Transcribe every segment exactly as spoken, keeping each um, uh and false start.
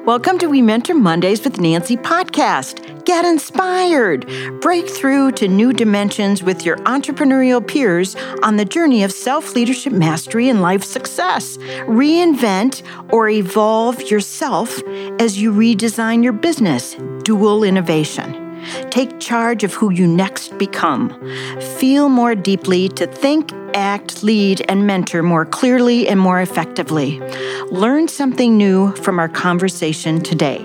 Welcome to We Mentor Mondays with Nancy podcast. Get inspired. Break through to new dimensions with your entrepreneurial peers on the journey of self-leadership mastery and life success. Reinvent or evolve yourself as you redesign your business. Dual innovation. Take charge of who you next become. Feel more deeply to think, act, lead, and mentor more clearly and more effectively. Learn something new from our conversation today.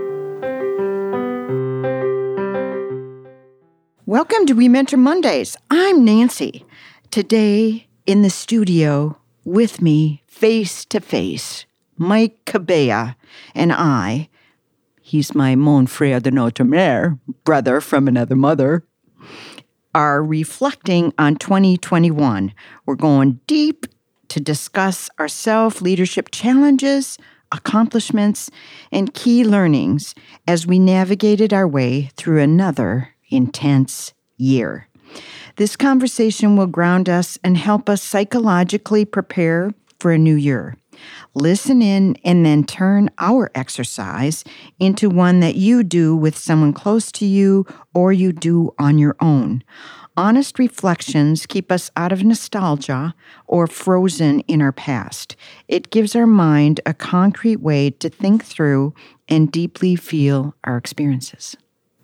Welcome to We Mentor Mondays. I'm Nancy. Today in the studio with me, face to face, Mike Cabea and I. He's my mon frère de notre mère, brother from another mother, are reflecting on twenty twenty-one. We're going deep to discuss our self-leadership challenges, accomplishments, and key learnings as we navigated our way through another intense year. This conversation will ground us and help us psychologically prepare for a new year. Listen in and then turn our exercise into one that you do with someone close to you or you do on your own. Honest reflections keep us out of nostalgia or frozen in our past. It gives our mind a concrete way to think through and deeply feel our experiences.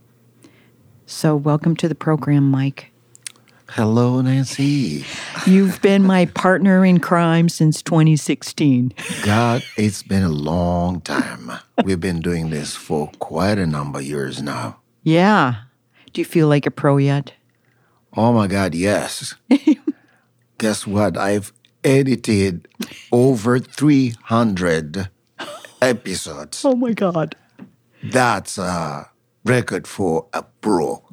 So, welcome to the program, Mike. Hello, Nancy. You've been my partner in crime since twenty sixteen. God, it's been a long time. We've been doing this for quite a number of years now. Yeah. Do you feel like a pro yet? Oh, my God, yes. Guess what? I've edited over three hundred episodes. Oh, my God. That's a record for a pro.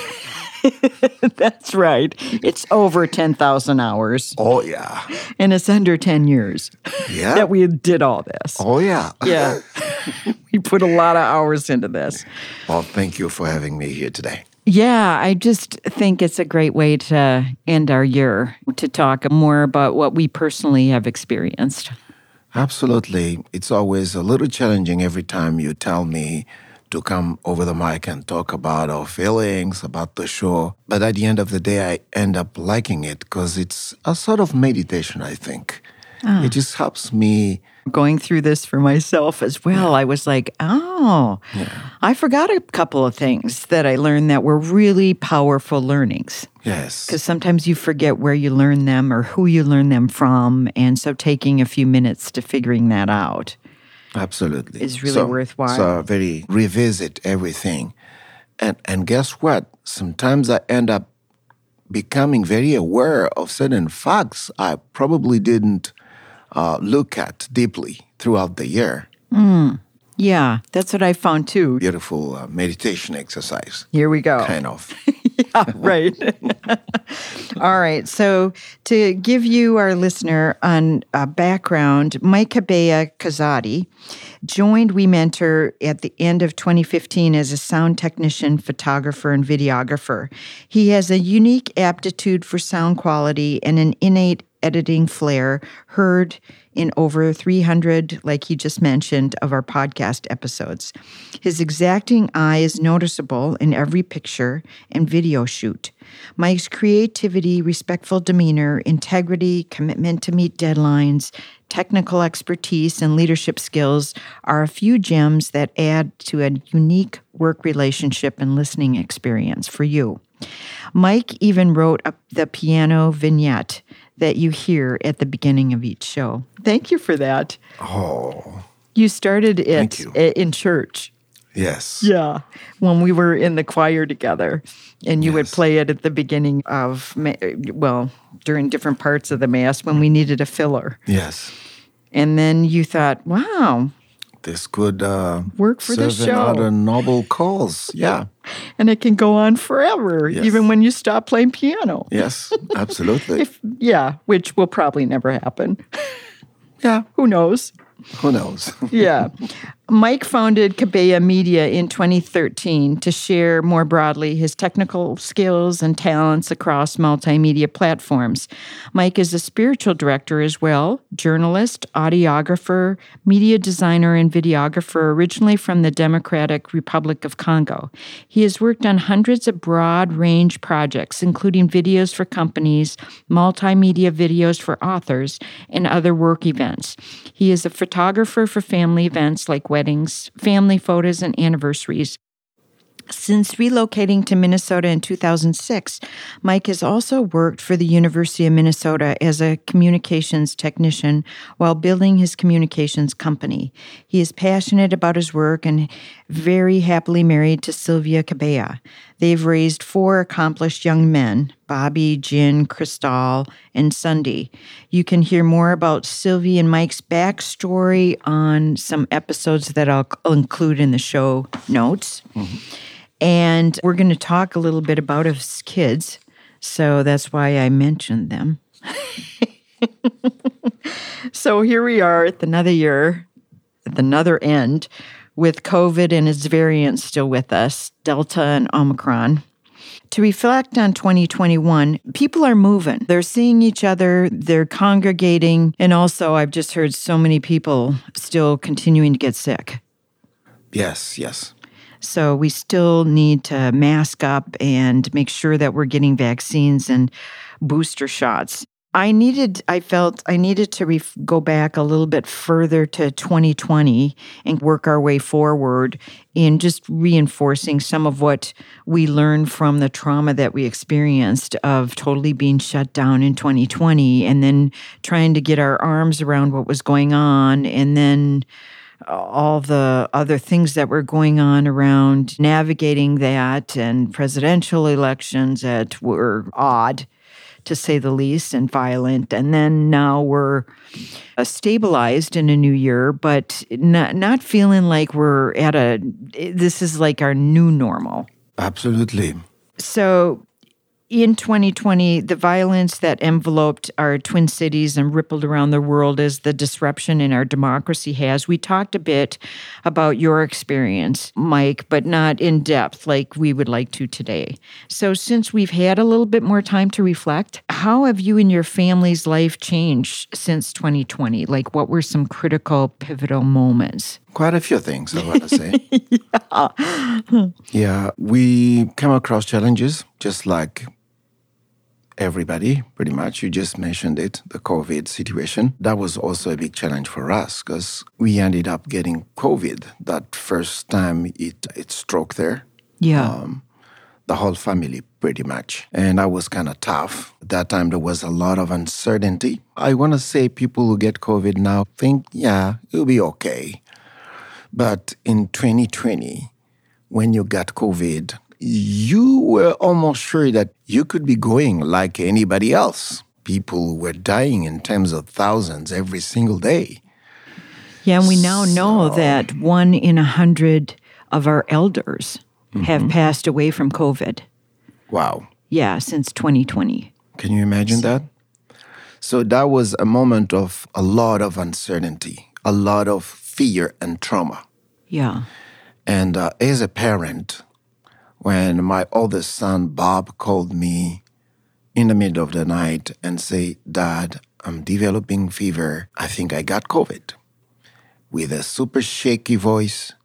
That's right. It's over ten thousand hours. Oh, yeah. And it's under ten years Yeah. that we did all this. Oh, yeah. Yeah. We put a lot of hours into this. Well, thank you for having me here today. Yeah, I just think it's a great way to end our year, to talk more about what we personally have experienced. Absolutely. It's always a little challenging every time you tell me to come over the mic and talk about our feelings, about the show. But at the end of the day, I end up liking it because it's a sort of meditation, I think. Ah. It just helps me. Going through this for myself as well, yeah. I was like, oh, yeah. I forgot a couple of things that I learned that were really powerful learnings. Yes. Because sometimes you forget where you learn them or who you learn them from. And so taking a few minutes to figuring that out. Absolutely. Is really so, worthwhile. So very revisit everything. And and guess what? Sometimes I end up becoming very aware of certain facts I probably didn't uh, look at deeply throughout the year. Mm. Yeah, that's what I found too. Beautiful uh, meditation exercise. Here we go. Kind of. Yeah, right. All right. So to give you, our listener, on a background, Mike Cabea Kazadi joined We Mentor at the end of twenty fifteen as a sound technician, photographer, and videographer. He has a unique aptitude for sound quality and an innate editing flair heard in over three hundred, like he just mentioned, of our podcast episodes. His exacting eye is noticeable in every picture and video shoot. Mike's creativity, respectful demeanor, integrity, commitment to meet deadlines, technical expertise, and leadership skills are a few gems that add to a unique work relationship and listening experience for you. Mike even wrote up the piano vignette that you hear at the beginning of each show. Thank you for that. Oh. You started it you. in church. Yes. Yeah. When we were in the choir together. And you yes. would play it at the beginning of, well, during different parts of the Mass when we needed a filler. Yes. And then you thought, wow. This could uh, work for the show. Serve another noble cause. Yeah. And it can go on forever, yes. even when you stop playing piano. Yes, absolutely. if, yeah, which will probably never happen. Yeah. Who knows? Who knows? Yeah. Mike founded Cabella Media in twenty thirteen to share more broadly his technical skills and talents across multimedia platforms. Mike is a spiritual director as well, journalist, audiographer, media designer, and videographer, originally from the Democratic Republic of Congo. He has worked on hundreds of broad-range projects, including videos for companies, multimedia videos for authors, and other work events. He is a photographer for family events like weddings, family photos, and anniversaries. Since relocating to Minnesota in two thousand six, Mike has also worked for the University of Minnesota as a communications technician while building his communications company. He is passionate about his work and very happily married to Sylvia Cabella. They've raised four accomplished young men, Bobby, Jin, Cristal, and Sunday. You can hear more about Sylvie and Mike's backstory on some episodes that I'll include in the show notes. Mm-hmm. And we're going to talk a little bit about his kids, so that's why I mentioned them. So here we are at another year, at another end, with COVID and its variants still with us, Delta and Omicron. To reflect on twenty twenty-one, people are moving. They're seeing each other, they're congregating, and also I've just heard so many people still continuing to get sick. Yes, yes. So we still need to mask up and make sure that we're getting vaccines and booster shots. I needed, I felt I needed to ref- go back a little bit further to twenty twenty and work our way forward in just reinforcing some of what we learned from the trauma that we experienced of totally being shut down in twenty twenty and then trying to get our arms around what was going on and then all the other things that were going on around navigating that and presidential elections that were odd, to say the least, and violent. And then now we're uh, stabilized in a new year, but not, not feeling like we're at a, this is like our new normal. Absolutely. So in twenty twenty, the violence that enveloped our Twin Cities and rippled around the world as the disruption in our democracy has. We talked a bit about your experience, Mike, but not in depth like we would like to today. So since we've had a little bit more time to reflect, how have you and your family's life changed since twenty twenty? Like, what were some critical, pivotal moments? Quite a few things, I want to say. yeah. yeah, we come across challenges just like everybody, pretty much. You just mentioned it, the COVID situation. That was also a big challenge for us because we ended up getting COVID that first time it, it struck there. Yeah. Um, the whole family, pretty much. And that was kind of tough. At that time, there was a lot of uncertainty. I want to say people who get COVID now think, yeah, it'll be okay. But in twenty twenty, when you got COVID, you were almost sure that you could be going like anybody else. People were dying in tens of thousands every single day. Yeah, and we now so, know that one in a hundred of our elders mm-hmm. have passed away from COVID. Wow. Yeah, since twenty twenty. Can you imagine so, that? So that was a moment of a lot of uncertainty, a lot of fear and trauma. Yeah. And uh, as a parent, when my oldest son, Bob, called me in the middle of the night and say, Dad, I'm developing fever. I think I got COVID. With a super shaky voice.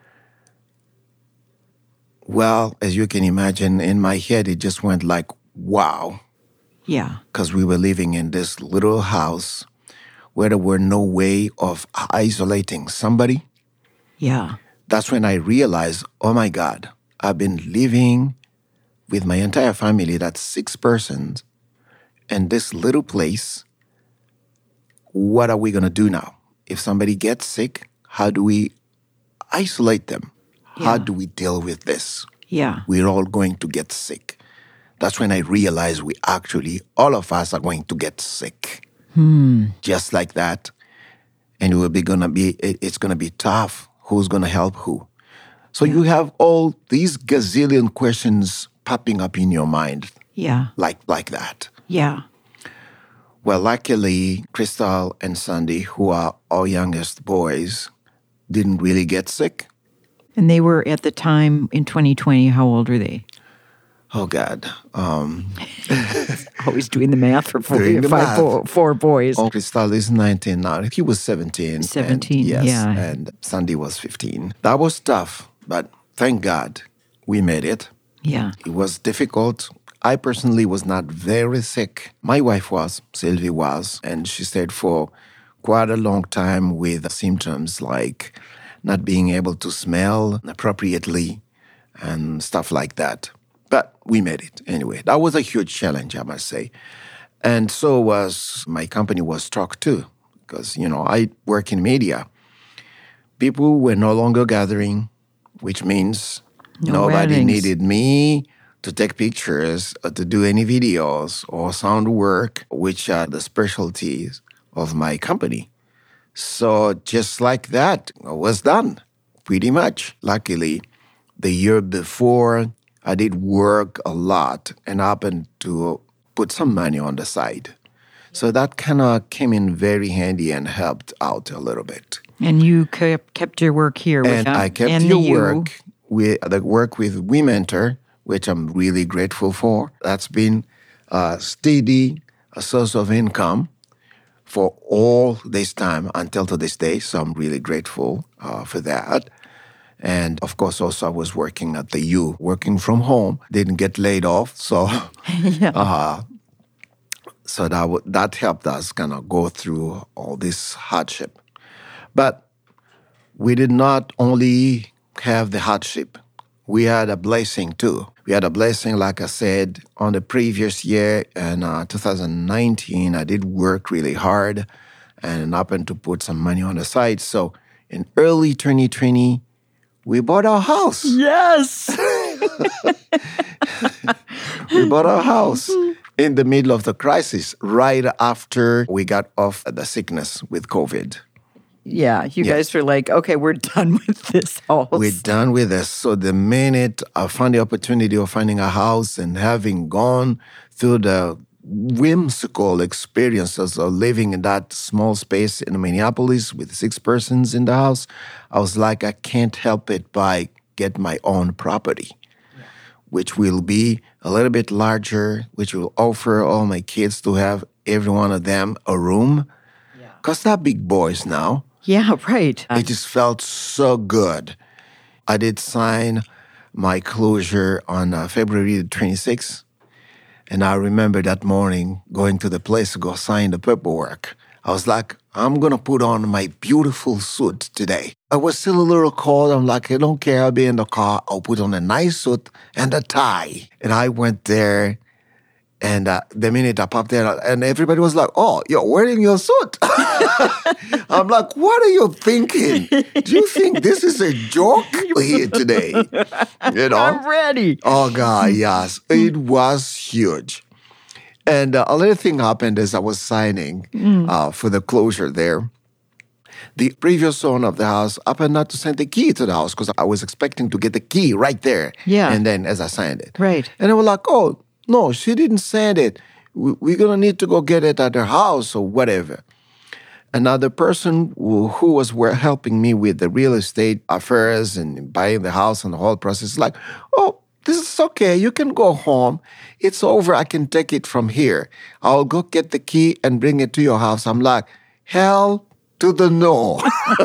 Well, as you can imagine, in my head, it just went like, wow. Yeah. Because we were living in this little house where there were no way of isolating somebody. Yeah. That's when I realized, oh my God, I've been living with my entire family, that's six persons, in this little place. What are we going to do now? If somebody gets sick, how do we isolate them? Yeah. How do we deal with this? Yeah. We're all going to get sick. That's when I realized we actually, all of us are going to get sick. Hmm. Just like that. And it will be gonna be, it's going to be tough. Who's going to help who? So yeah. you have all these gazillion questions popping up in your mind. Yeah. Like like that. Yeah. Well, luckily, Crystal and Sandy, who are our youngest boys, didn't really get sick. And they were at the time in twenty twenty, how old were they? Oh, God. Um, Always doing the math for four, Doing the five, math. Four, four boys. oh, Crystal is nineteen now. He was seventeen. seventeen, and, yes, yeah. And Sandy was fifteen. That was tough, but thank God we made it. Yeah. It was difficult. I personally was not very sick. My wife was, Sylvie was, and she stayed for quite a long time with symptoms like not being able to smell appropriately and stuff like that. But we made it anyway. That was a huge challenge, I must say. And so was my company was struck too, because, you know, I work in media. People were no longer gathering, which means No nobody weddings. needed me to take pictures or to do any videos or sound work, which are the specialties of my company. So just like that, it was done, pretty much. Luckily, the year before, I did work a lot and happened to put some money on the side. So that kind of came in very handy and helped out a little bit. And you kept, kept your work here. with And them, I kept and your the you. work with the work with We Mentor, which I'm really grateful for. That's been a steady a source of income for all this time until to this day. So I'm really grateful uh, for that. And of course, also I was working at the U, working from home. Didn't get laid off, so Yeah. uh, so that w- that helped us kind of go through all this hardship. But we did not only have the hardship; we had a blessing too. We had a blessing, like I said, on the previous year in uh, two thousand nineteen. I did work really hard and happened to put some money on the side. So in early twenty twenty. We bought our house. Yes. We bought our house in the middle of the crisis, right after we got off the sickness with COVID. Yeah. You Yes. guys were like, okay, we're done with this house. We're done with this. So the minute I found the opportunity of finding a house and having gone through the whimsical experiences of living in that small space in Minneapolis with six persons in the house, I was like, I can't help it by get my own property, yeah. which will be a little bit larger, which will offer all my kids to have every one of them a room. Because they're big boys now. Yeah, right. It just felt so good. I did sign my closure on uh, February the twenty-sixth. And I remember that morning going to the place to go sign the paperwork. I was like, I'm going to put on my beautiful suit today. I was still a little cold. I'm like, I don't care. I'll be in the car. I'll put on a nice suit and a tie. And I went there. And uh, the minute I popped in, and everybody was like, oh, you're wearing your suit. I'm like, what are you thinking? Do you think this is a joke here today? You know? I'm ready. Oh, God, yes. It was huge. And uh, a little thing happened as I was signing mm. uh, for the closure there. The previous owner of the house happened not to send the key to the house because I was expecting to get the key right there. Yeah. And then as I signed it. Right. And they were like, oh, no, she didn't send it. We're going to need to go get it at her house or whatever. Another person who, who was helping me with the real estate affairs and buying the house and the whole process is like, oh, this is okay. You can go home. It's over. I can take it from here. I'll go get the key and bring it to your house. I'm like, hell to the no.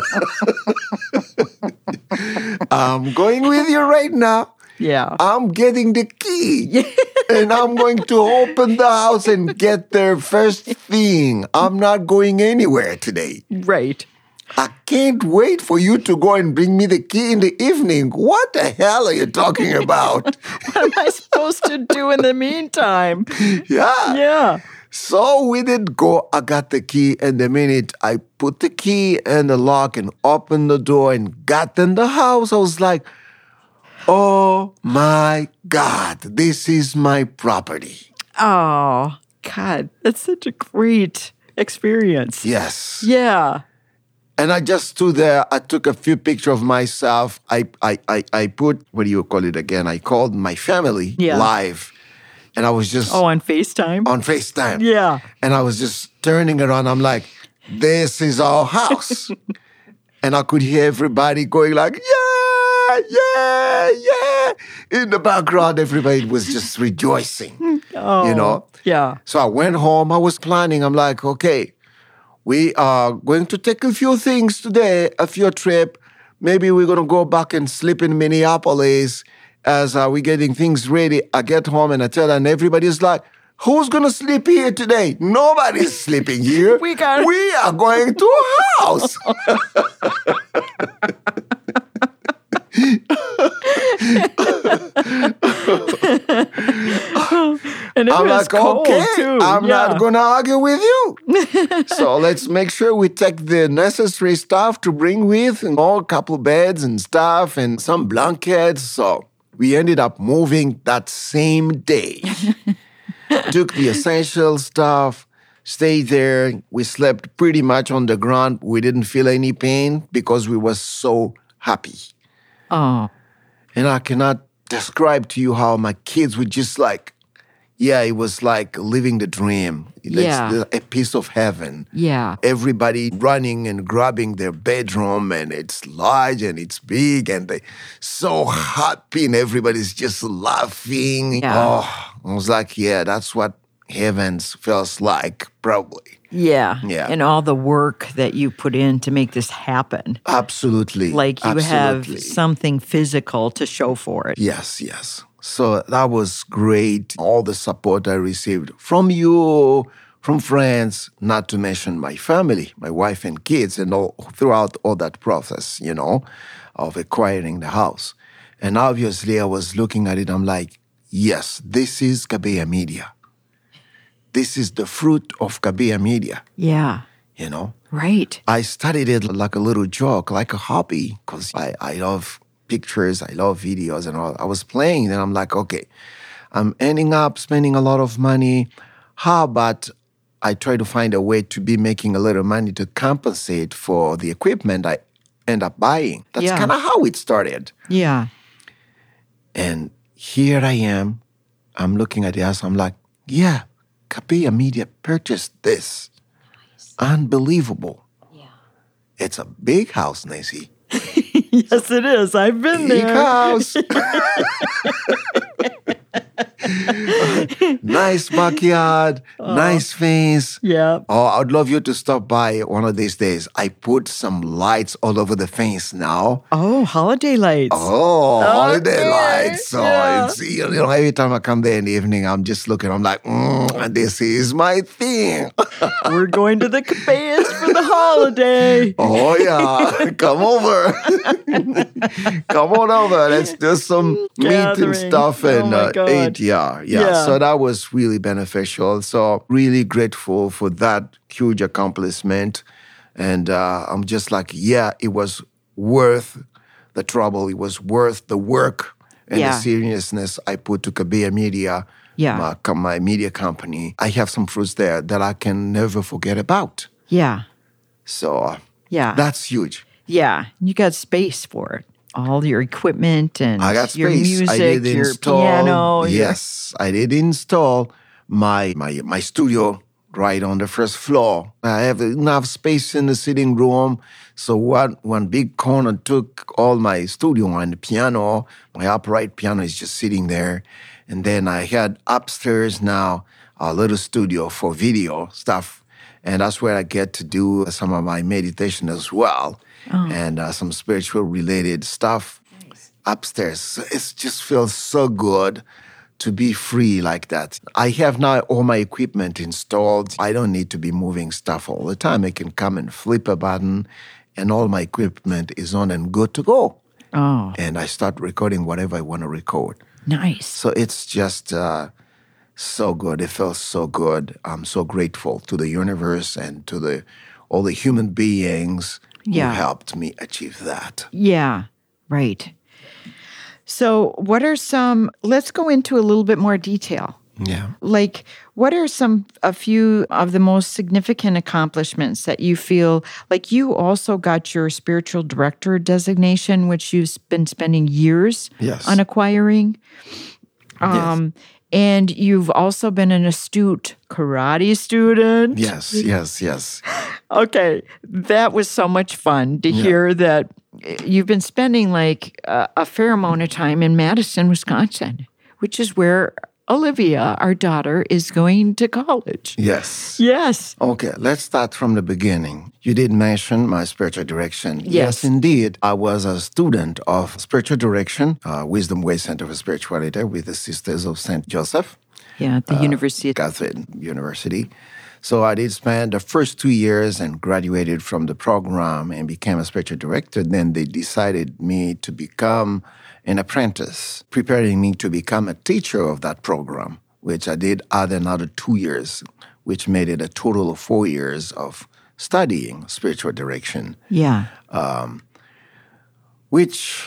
I'm going with you right now. Yeah. I'm getting the key. And I'm going to open the house and get there first thing. I'm not going anywhere today. Right. I can't wait for you to go and bring me the key in the evening. What the hell are you talking about? What am I supposed to do in the meantime? Yeah. Yeah. So we did go. I got the key, and the minute I put the key in the lock and opened the door and got in the house, I was like, oh my God, this is my property. Oh, God, that's such a great experience. Yes. Yeah. And I just stood there. I took a few pictures of myself. I, I, I, I put, what do you call it again? I called my family yeah. live. And I was just Oh, on FaceTime? on FaceTime. Yeah. And I was just turning around. I'm like, this is our house. And I could hear everybody going like, yeah, yeah, yeah. In the background, everybody was just rejoicing, Oh, you know? yeah. So I went home. I was planning. I'm like, okay, we are going to take a few things today, a few trip. Maybe we're going to go back and sleep in Minneapolis as uh, we're getting things ready. I get home and I tell her, and everybody's like, who's going to sleep here today? Nobody's sleeping here. We got- we are going to a house. And it I'm was like, cold, okay, too. I'm Yeah. not going to argue with you. So let's make sure we take the necessary stuff to bring with, and all couple beds and stuff and some blankets. So we ended up moving that same day. Took the essential stuff, stayed there. We slept pretty much on the ground. We didn't feel any pain because we were so happy. Oh, And I cannot describe to you how my kids were just like, yeah, it was like living the dream. It's Yeah. a piece of heaven. yeah. Everybody running and grabbing their bedroom, and it's large and it's big, and they so happy, and everybody's just laughing. Yeah. Oh, I was like, yeah, that's what heavens feels like, probably. Yeah. Yeah. And all the work that you put in to make this happen. Absolutely. Like you Absolutely. have something physical to show for it. Yes, yes. So that was great. All the support I received from you, from friends, not to mention my family, my wife and kids, and all throughout all that process, you know, of acquiring the house. And obviously I was looking at it, I'm like, yes, this is Kabea Media. This is the fruit of Kabea Media, Yeah. you know. Right. I studied it like a little joke, like a hobby, because I, I love pictures, I love videos and all. I was playing, and I'm like, okay, I'm ending up spending a lot of money. How about I try to find a way to be making a little money to compensate for the equipment I end up buying? That's Yeah. kind of how it started. Yeah. And here I am. I'm looking at the house. I'm like, yeah, Kabea Media purchased this. Unbelievable. Yeah. It's a big house, Nancy. Yes, it is. I've been Big there. house. Nice backyard, nice fence. Yeah. Oh, I'd love you to stop by one of these days. I put some lights all over the fence now. Oh, holiday lights. Oh, holiday Okay, lights. So yeah. it's, you know, every time I come there in the evening, I'm just looking, I'm like, mm, this is my thing. We're going to the Cabeas for the holiday. Oh, yeah. Come over. Come on over. Let's do some meat and Gathering. stuff Oh, and my uh, God. eat. Yeah, yeah, Yeah. So that was really beneficial. So really grateful for that huge accomplishment. And uh, I'm just like, yeah, it was worth the trouble. It was worth the work and Yeah. the seriousness I put to Kabea Media, Yeah. my, co- my media company. I have some fruits there that I can never forget about. Yeah. So uh, Yeah. that's huge. Yeah. You got space for it. All your equipment and I got your space. music, I did your install, piano. your- Yes, I did install my, my my studio right on the first floor. I have enough space in the sitting room. So one one big corner took all my studio and the piano. My upright piano is just sitting there. And then I had upstairs now a little studio for video stuff. And that's where I get to do some of my meditation as well. And uh, some spiritual related stuff upstairs. So it just feels so good to be free like that. I have now all my equipment installed. I don't need to be moving stuff all the time. I can come and flip a button and all my equipment is on and good to go. Oh, And I start recording whatever I want to record. nice. So it's just uh, so good. It feels so good. I'm so grateful to the universe and to the all the human beings Yeah. who helped me achieve that. Yeah, right. So, what are some, let's go into a little bit more detail. Yeah. Like, what are some, a few of the most significant accomplishments that you feel like you also got your spiritual director designation, which you've been spending years Yes. on acquiring? Um, And you've also been an astute karate student. Yes, yes, yes. Okay, that was so much fun to Yeah. hear that you've been spending like a, a fair amount of time in Madison, Wisconsin, which is where Olivia, our daughter, is going to college. Yes. Yes. Okay, let's start from the beginning. You did mention my spiritual direction. Yes. Indeed. I was a student of spiritual direction, uh, Wisdom Way Center for Spirituality with the Sisters of Saint Joseph, Yeah, at the University. Catholic University. So I did spend the first two years and graduated from the program and became a spiritual director. Then they decided me to become an apprentice, preparing me to become a teacher of that program, which I did add another two years, which made it a total of four years of studying spiritual direction, Yeah. which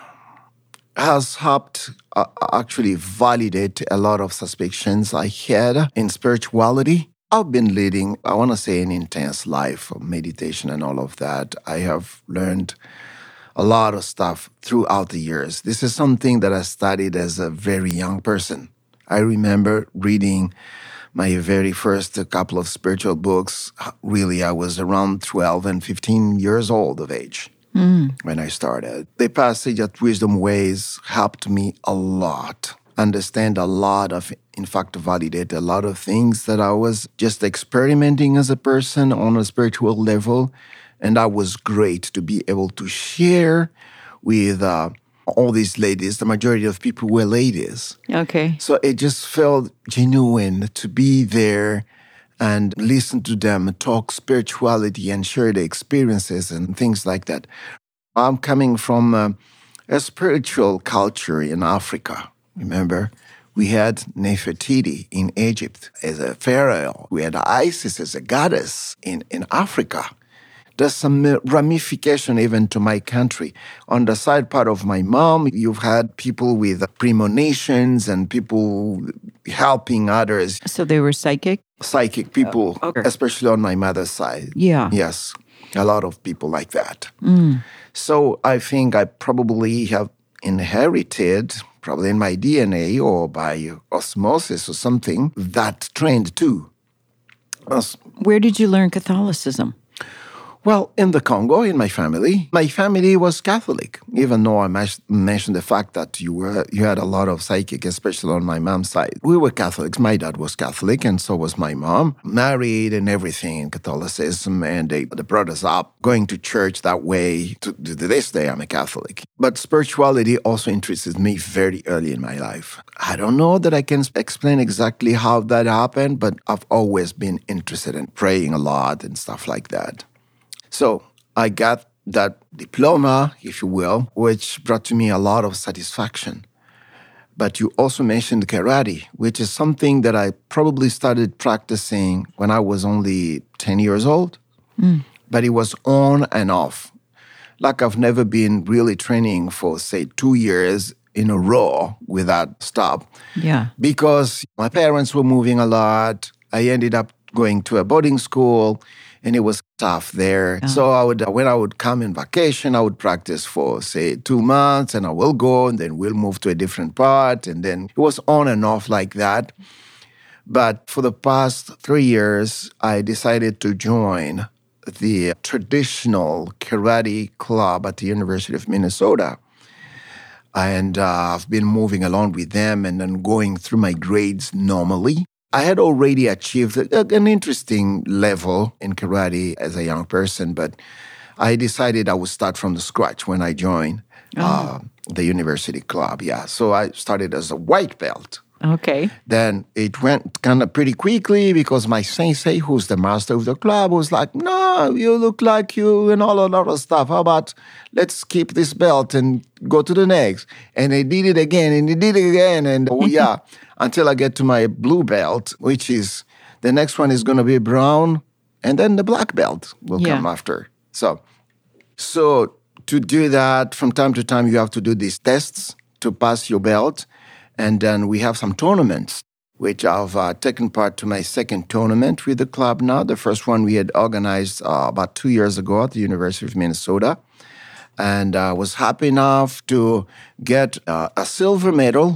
has helped uh, actually validate a lot of suspicions I had in spirituality. I've been leading, I want to say, an intense life of meditation and all of that. I have learned a lot of stuff throughout the years. This is something that I studied as a very young person. I remember reading my very first couple of spiritual books. Really, I was around twelve and fifteen years old of age when I started. The passage at Wisdom Ways helped me a lot, understand a lot of, in fact, validate a lot of things that I was just experimenting as a person on a spiritual level. And that was great to be able to share with uh, all these ladies. The majority of people were ladies. Okay. So it just felt genuine to be there and listen to them talk spirituality and share the experiences and things like that. I'm coming from uh, a spiritual culture in Africa. Remember, we had Nefertiti in Egypt as a pharaoh. We had Isis as a goddess in, in Africa. There's some ramification even to my country. On the side part of my mom, you've had people with premonitions and people helping others, So they were psychic? psychic people, okay. especially on my mother's side. Yeah. Yes, a lot of people like that. So I think I probably have inherited, probably in my D N A or by osmosis or something, that trend too. As- Where did you learn Catholicism? Well, in the Congo, in my family, my family was Catholic, even though I mas- mentioned the fact that you were you had a lot of psychic, especially on my mom's side. We were Catholics. My dad was Catholic, and so was my mom. Married and everything in Catholicism, and they, they brought us up going to church that way. To, to this day, I'm a Catholic. But spirituality also interested me very early in my life. I don't know that I can explain exactly how that happened, but I've always been interested in praying a lot and stuff like that. So I got that diploma, if you will, which brought to me a lot of satisfaction. But you also mentioned karate, which is something that I probably started practicing when I was only ten years old. Mm. But it was on and off. Like I've never been really training for, say, two years in a row without stop. Yeah. Because my parents were moving a lot. I ended up going to a boarding school, and it was tough there. Oh. So I would, when I would come in vacation, I would practice for, say, two months, and I will go, and then we'll move to a different part. And then it was on and off like that. But for the past three years, I decided to join the traditional karate club at the University of Minnesota. And uh, I've been moving along with them and then going through my grades normally. I had already achieved an interesting level in karate as a young person, but I decided I would start from the scratch when I joined oh. uh, the university club. Yeah, so I started as a white belt. Okay. Then it went kind of pretty quickly because my sensei, who's the master of the club, was like, no, you look like you and all a lot of stuff. How about let's keep this belt and go to the next? And they did it again and they did it again. And oh, yeah, until I get to my blue belt, which is the next one is going to be brown. And then the black belt will yeah. come after. So, so to do that, from time to time, you have to do these tests to pass your belt. And then we have some tournaments, which I've uh, taken part to my second tournament with the club now. The first one we had organized uh, about two years ago at the University of Minnesota. And I uh, was happy enough to get uh, a silver medal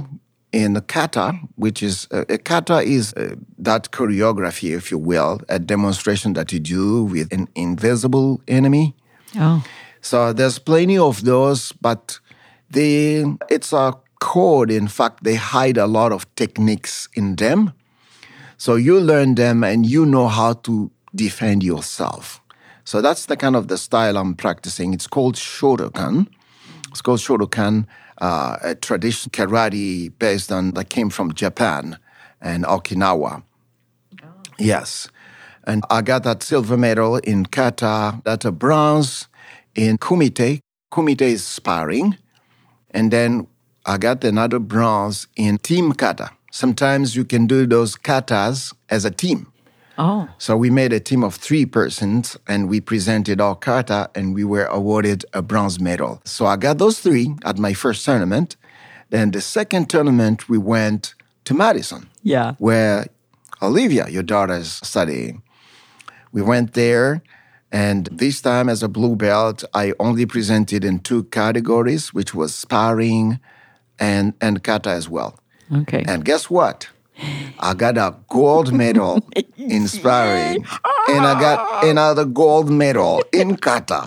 in kata, which is, uh, a kata is uh, that choreography, if you will, a demonstration that you do with an invisible enemy. Oh. So there's plenty of those, but they, it's a code. In fact, they hide a lot of techniques in them. So you learn them and you know how to defend yourself. So that's the kind of the style I'm practicing. It's called Shotokan. It's called Shotokan, uh, a traditional karate based on, that came from Japan and Okinawa. Oh. Yes. And I got that silver medal in kata, that a bronze in kumite. Kumite is sparring. And then I got another bronze in team kata. Sometimes you can do those katas as a team. Oh. So we made a team of three persons, and we presented our kata, and we were awarded a bronze medal. So I got those three at my first tournament. Then the second tournament, we went to Madison. Yeah. Where Olivia, your daughter, is studying. We went there, and this time as a blue belt, I only presented in two categories, which was sparring and, and kata as well. Okay. And guess what? I got a gold medal in sparring, and I got another gold medal in kata.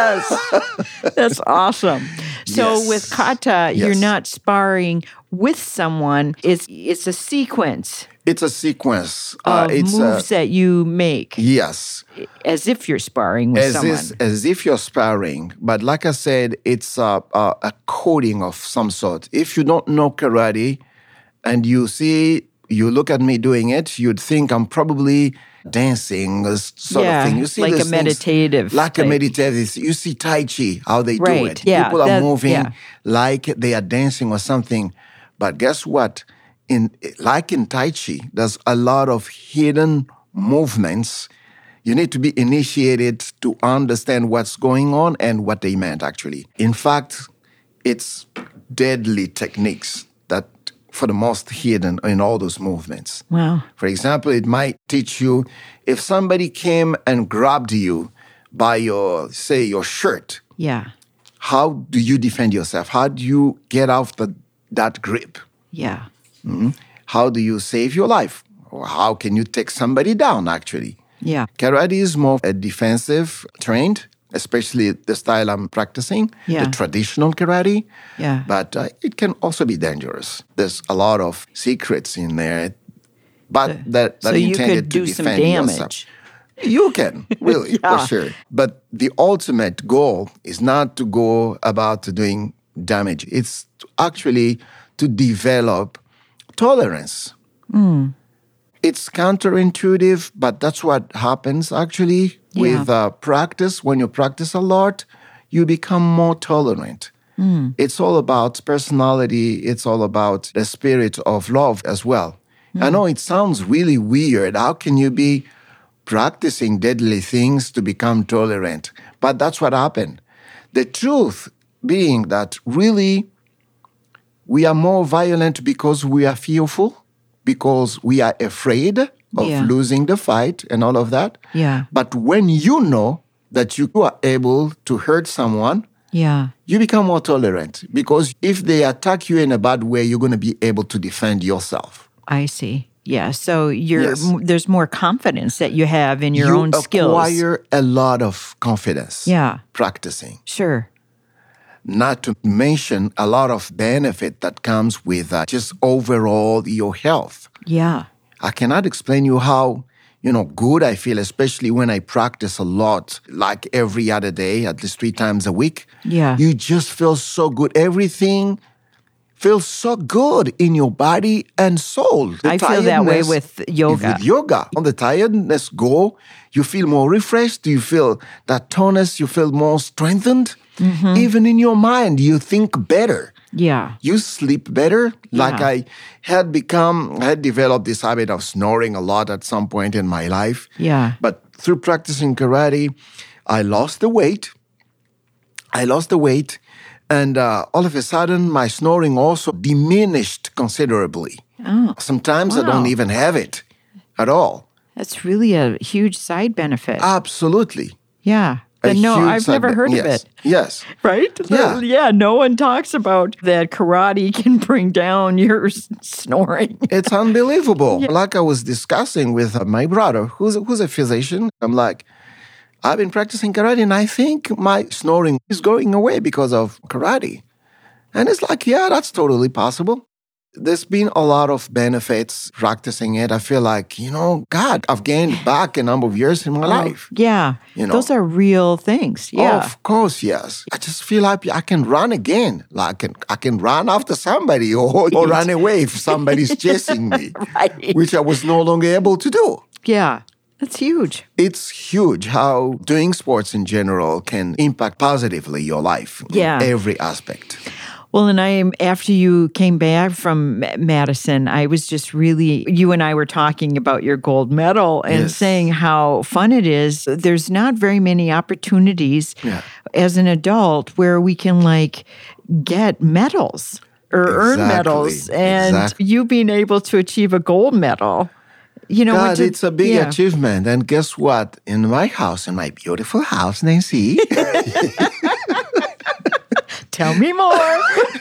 Yes. That's awesome. So Yes. with kata, Yes. you're not sparring with someone. It's it's a sequence It's a sequence. of uh, it's moves a, that you make yes. as if you're sparring with As, someone. is, as if you're sparring. But like I said, it's a, a, a coding of some sort. If you don't know karate and you see, you look at me doing it, you'd think I'm probably dancing, this sort Yeah, of thing. You see like these a things, meditative like type. a meditative. You see Tai Chi, how they do Right, it. yeah, People are that- moving yeah. like they are dancing or something. But guess what? In like in Tai Chi, there's a lot of hidden movements. You need to be initiated to understand what's going on and what they meant, actually. In fact, it's deadly techniques that, for the most, hidden in all those movements. Wow. For example, it might teach you if somebody came and grabbed you by your, say, your shirt, Yeah. how do you defend yourself? How do you get off the, that grip? Yeah. Mm-hmm. How do you save your life? Or how can you take somebody down, actually? Yeah. Karate is more a defensive trained, especially the style I'm practicing, Yeah. the traditional karate. Yeah. But uh, it can also be dangerous. There's a lot of secrets in there, but that, that So you intended could do to some defend damage. yourself. You can, really, Yeah. for sure. But the ultimate goal is not to go about doing damage. It's to actually to develop tolerance. Mm. It's counterintuitive, but that's what happens actually Yeah. with uh, practice. When you practice a lot, you become more tolerant. Mm. It's all about personality. It's all about the spirit of love as well. I know it sounds really weird. How can you be practicing deadly things to become tolerant? But that's what happened. The truth being that really we are more violent because we are fearful, because we are afraid of Yeah. losing the fight and all of that. Yeah. But when you know that you are able to hurt someone, Yeah. you become more tolerant, because if they attack you in a bad way, you're going to be able to defend yourself. I see. Yeah. So you're Yes. m- there's more confidence that you have in your you own skills. acquire a lot of confidence Yeah. practicing. Sure. Not to mention a lot of benefit that comes with uh, just overall your health. Yeah. I cannot explain you how, you know, good I feel, especially when I practice a lot, like every other day, at least three times a week. Yeah. You just feel so good. Everything feels so good in your body and soul. The I feel that way tiredness- with yoga. With yoga. On the tiredness go, you feel more refreshed. You feel that tonus. You feel more strengthened. Mm-hmm. Even in your mind, you think better. Yeah. You sleep better. Like Yeah. I had become, I had developed this habit of snoring a lot at some point in my life. Yeah. But through practicing karate, I lost the weight. I lost the weight. And uh, all of a sudden, my snoring also diminished considerably. Oh, Sometimes I wow. don't even have it at all. That's really a huge side benefit. Absolutely. yeah. But no, huge I've never psych- heard yes. of it. Yes. Right? Yeah. Yeah, no one talks about that karate can bring down your s- snoring. It's unbelievable. Like I was discussing with uh, my brother, who's, who's a physician. I'm like, I've been practicing karate and I think my snoring is going away because of karate. And it's like, yeah, that's totally possible. There's been a lot of benefits practicing it. I feel like, you know, God, I've gained back a number of years in my life. Yeah. You know. Those are real things. Yeah. Of course, yes. I just feel like I can run again. Like I can, I can run after somebody or, or run away if somebody's chasing me, Right. which I was no longer able to do. Yeah. That's huge. It's huge how doing sports in general can impact positively your life Yeah. in every aspect. Well, and I, after you came back from Ma- Madison, I was just really, you and I were talking about your gold medal and Yes. saying how fun it is. There's not very many opportunities Yeah. as an adult where we can like get medals or earn Exactly. medals. And Exactly. you being able to achieve a gold medal, you know, God, went to- it's a big yeah. achievement. And guess what? In my house, in my beautiful house, Nancy, Tell me more.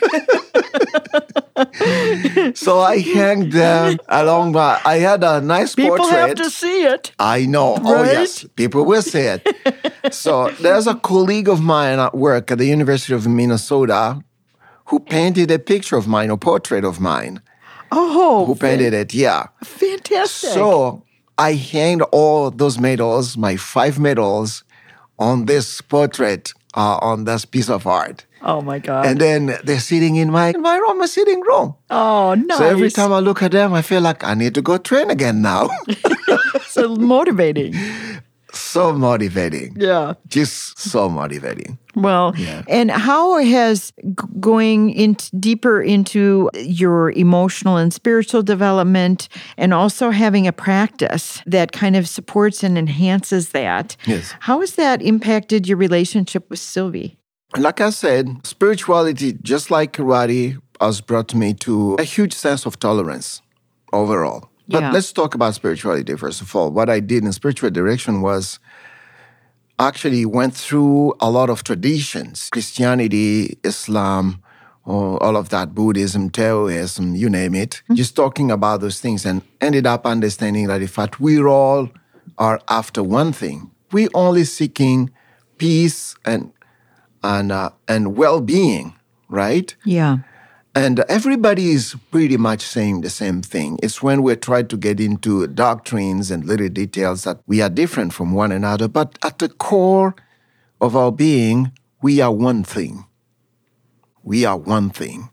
so I hang them along my, I had a nice People portrait. have to see it. I know. Oh, Right? yes. People will see it. So there's a colleague of mine at work at the University of Minnesota who painted a picture of mine, a portrait of mine. Oh, Who painted it? Yeah. fantastic. So I hanged all those medals, my five medals, on this portrait, uh, on this piece of art. Oh, my God. And then they're sitting in my, in my room, my sitting room. oh, nice. So every time I look at them, I feel like I need to go train again now. So motivating. So motivating. Yeah. Just so motivating. Well, Yeah. and how has g- going in deeper into your emotional and spiritual development and also having a practice that kind of supports and enhances that, Yes. how has that impacted your relationship with Sylvie? Like I said, spirituality, just like karate, has brought me to a huge sense of tolerance overall. But Yeah. let's talk about spirituality first of all. What I did in spiritual direction was actually went through a lot of traditions, Christianity, Islam, or all of that, Buddhism, Taoism, you name it, just talking about those things and ended up understanding that in fact we all are after one thing. We're only seeking peace and and uh, and well-being, right? Yeah. And everybody is pretty much saying the same thing. It's when we try to get into doctrines and little details that we are different from one another. But at the core of our being, we are one thing. We are one thing.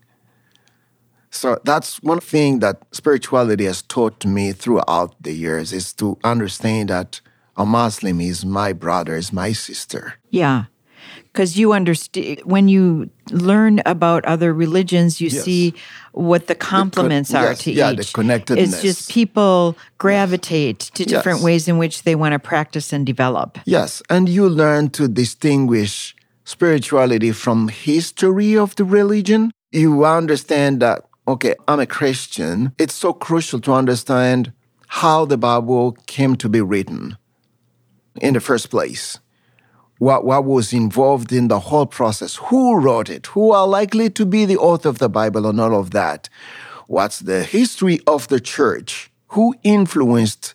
So that's one thing that spirituality has taught me throughout the years, is to understand that a Muslim is my brother, is my sister. Yeah. Because you understand, when you learn about other religions, you Yes. see what the complements are yes, to yeah, each. the connectedness. It's just people gravitate to different Yes. ways in which they want to practice and develop. Yes, and you learn to distinguish spirituality from history of the religion. You understand that, okay, I'm a Christian. It's so crucial to understand how the Bible came to be written in the first place. What, what was involved in the whole process? Who wrote it? Who are likely to be the author of the Bible and all of that? What's the history of the church? Who influenced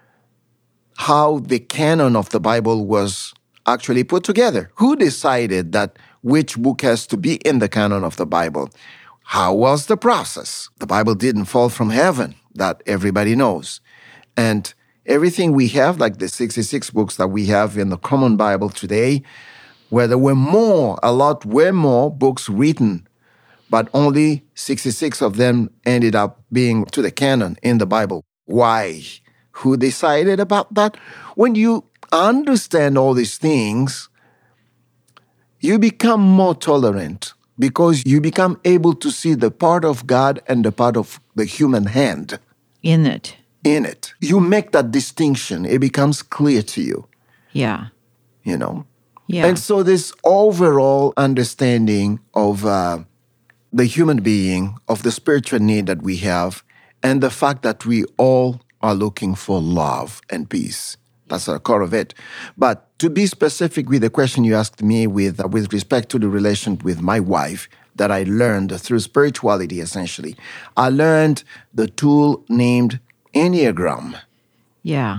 how the canon of the Bible was actually put together? Who decided that which book has to be in the canon of the Bible? How was the process? The Bible didn't fall from heaven, that everybody knows. And everything we have, like the sixty-six books that we have in the Common Bible today, where there were more, a lot were more books written, but only sixty-six of them ended up being to the canon in the Bible. Why? Who decided about that? When you understand all these things, you become more tolerant because you become able to see the part of God and the part of the human hand In it. in it. You make that distinction. It becomes clear to you, Yeah. you know? Yeah. And so this overall understanding of uh, the human being, of the spiritual need that we have, and the fact that we all are looking for love and peace. That's the core of it. But to be specific with the question you asked me with, uh, with respect to the relation with my wife that I learned through spirituality, essentially, I learned the tool named Enneagram. Yeah.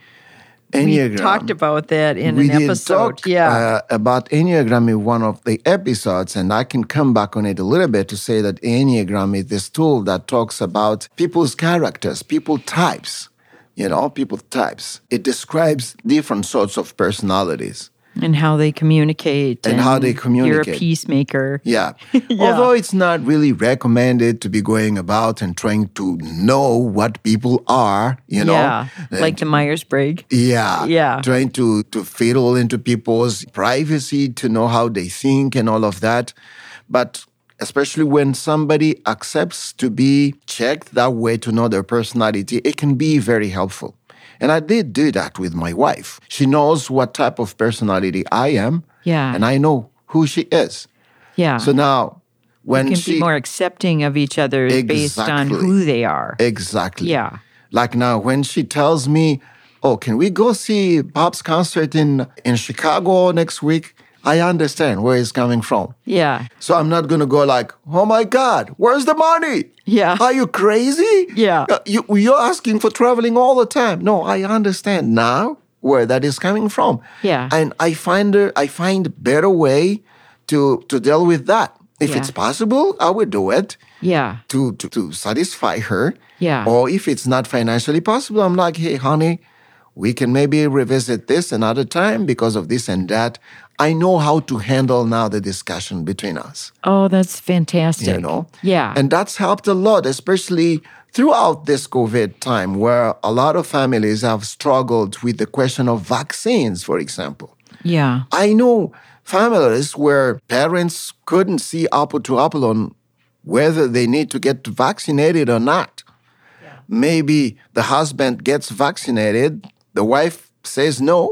Enneagram. We talked about that in we an did episode. Talk, yeah. uh, about Enneagram in one of the episodes, and I can come back on it a little bit to say that Enneagram is this tool that talks about people's characters, people types, you know, people types. It describes different sorts of personalities. And how they communicate. And, and how they communicate. You're a peacemaker. Yeah. yeah. Although it's not really recommended to be going about and trying to know what people are, you know. Yeah, like the Myers-Briggs. Yeah. Yeah. Trying to, to fiddle into people's privacy, to know how they think and all of that. But especially when somebody accepts to be checked that way to know their personality, it can be very helpful. And I did do that with my wife. She knows what type of personality I am. Yeah. And I know who she is. Yeah. So now, when you can she... be more accepting of each other exactly, based on who they are. Exactly. Yeah. Like now, when she tells me, oh, can we go see Bob's concert in, in Chicago next week? I understand where it's coming from. Yeah. So I'm not going to go like, oh my God, where's the money? Yeah. Are you crazy? Yeah. Uh, you, you're asking for traveling all the time. No, I understand now where that is coming from. Yeah. And I find a, I find better way to, to deal with that. If Yeah. it's possible, I would do it. Yeah. To, to, to satisfy her. Yeah. Or if it's not financially possible, I'm like, hey, honey, we can maybe revisit this another time because of this and that. I know how to handle now the discussion between us. Oh, that's fantastic. You know? Yeah. And that's helped a lot, especially throughout this COVID time where a lot of families have struggled with the question of vaccines, for example. Yeah. I know families where parents couldn't see apple to apple on whether they need to get vaccinated or not. Yeah. Maybe the husband gets vaccinated, the wife says no,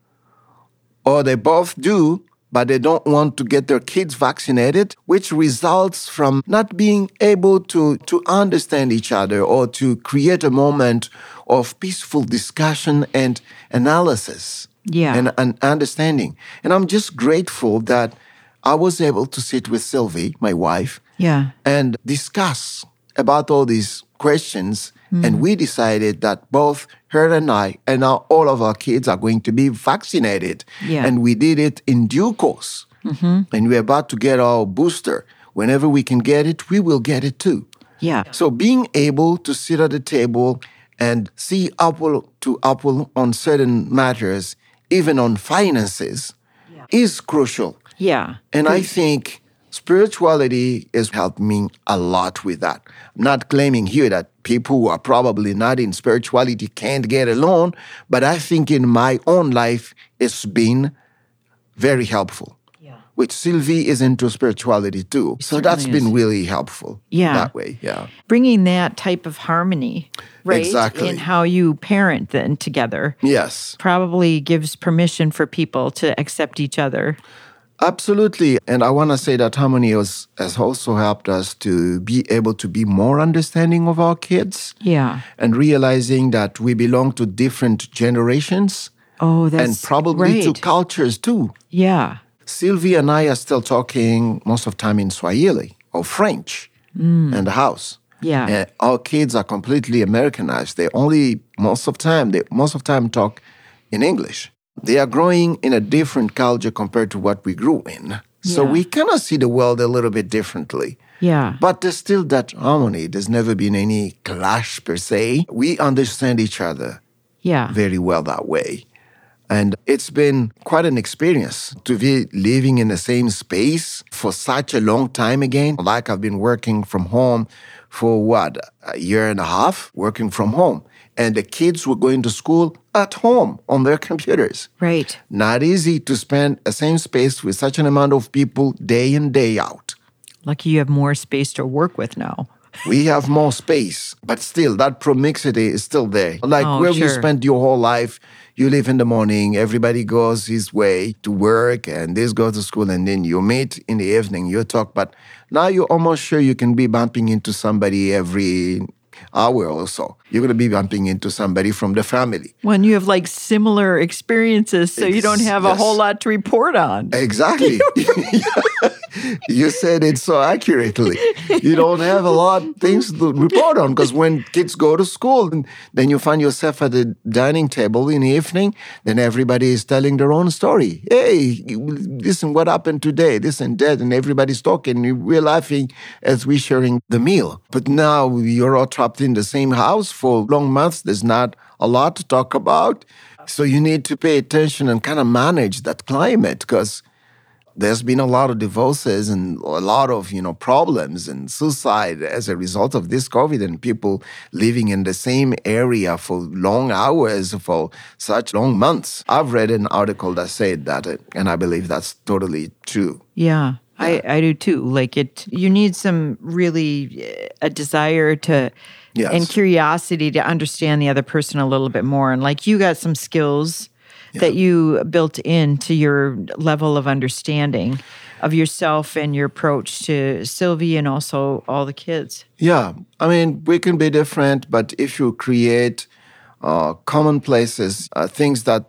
or they both do, but they don't want to get their kids vaccinated, which results from not being able to, to understand each other or to create a moment of peaceful discussion and analysis yeah. and, and understanding. And I'm just grateful that I was able to sit with Sylvie, my wife, yeah. and discuss about all these questions. Mm. And we decided that both her and I and now all of our kids are going to be vaccinated. Yeah. And we did it in due course. Mm-hmm. And we're about to get our booster. Whenever we can get it, we will get it too. Yeah. So being able to sit at the table and see apple to apple on certain matters, even on finances, yeah. is crucial. Yeah. And I think spirituality has helped me a lot with that. I'm not claiming here that people who are probably not in spirituality can't get along, but I think in my own life, it's been very helpful. Yeah. Which Sylvie is into spirituality too. It so that's is. been really helpful yeah. that way. Yeah. Bringing that type of harmony, right? Exactly. In how you parent then together. Yes. Probably gives permission for people to accept each other. Absolutely. And I want to say that harmony has, has also helped us to be able to be more understanding of our kids. Yeah. And realizing that we belong to different generations. Oh, that's And probably right. to cultures too. Yeah. Sylvie and I are still talking most of the time in Swahili or French mm. in the house. Yeah. And our kids are completely Americanized. They only, most of the time, they most of the time talk in English. They are growing in a different culture compared to what we grew in. So Yeah. we kind of see the world a little bit differently. Yeah. But there's still that harmony. There's never been any clash per se. We understand each other Yeah. very well that way. And it's been quite an experience to be living in the same space for such a long time again. Like I've been working from home for what, a year and a half, working from home. And the kids were going to school at home on their computers. Right. Not easy to spend the same space with such an amount of people day in, day out. Lucky you have more space to work with now. We have more space, but still, that promiscuity is still there. Like Oh, where sure. you spend your whole life, you live in the morning, everybody goes his way to work, and this goes to school, and then you meet in the evening, you talk. But now you're almost sure you can be bumping into somebody every I will also. You're going to be bumping into somebody from the family. When you have like similar experiences, so Ex- you don't have a yes. whole lot to report on. Exactly. You said it so accurately. You don't have a lot of things to report on because when kids go to school, and then you find yourself at the dining table in the evening, then everybody is telling their own story. Hey, listen, what happened today? This and that, and everybody's talking. We're laughing as we're sharing the meal. But now you're all trapped in the same house for long months. There's not a lot to talk about. So you need to pay attention and kind of manage that climate because there's been a lot of divorces and a lot of, you know, problems and suicide as a result of this COVID and people living in the same area for long hours for such long months. I've read an article that said that, and I believe that's totally true. Yeah, I, I do too. Like it, you need some really a desire to, Yes. and curiosity to understand the other person a little bit more. And like you got some skills that you built into your level of understanding of yourself and your approach to Sylvie and also all the kids. Yeah, I mean, we can be different, but if you create uh, common places, uh, things that